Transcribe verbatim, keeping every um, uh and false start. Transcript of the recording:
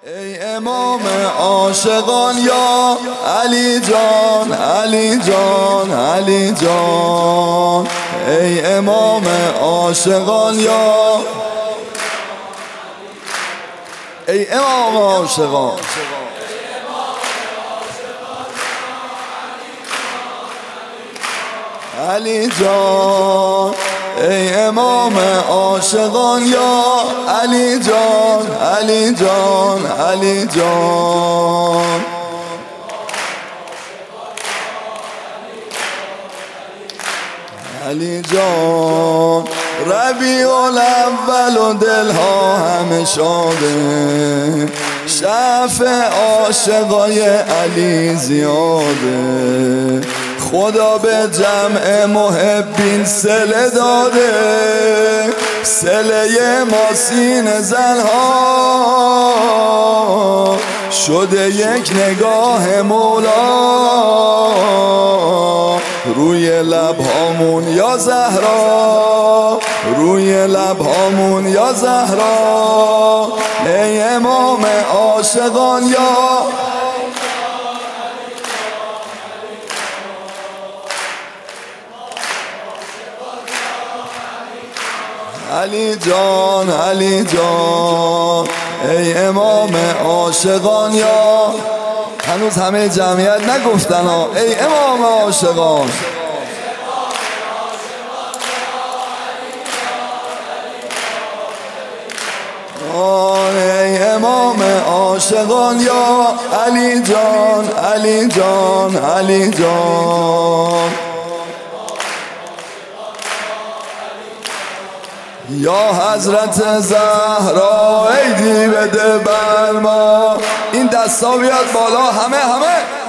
ای امام عاشقان یا علی جان، علی جان، علی جان. ای امام عاشقان یا ای امام عاشقان. علی جان ای امام عاشقان یا علی جان، علی جان، علی جان. علی جان ربیع الاول و دلها همه شاده، شفع عاشقای علی زیاده. خدا به جمع محبین صله داده، صله ما سینه زنها شده یک نگاه مولا. روی لبهامون یا زهرا، روی لبهامون یا زهرا. ای امام عاشقان یا علی جان، علی جان. ای امام عاشقان یا هنوز همه جمعیت نگفتن ها. ای امام عاشقان. ای امام عاشقان یا علی جان، علی جان، علی جان. یا حضرت زهرا ای دیو ده بر ما. این دستا بیاد بالا همه همه.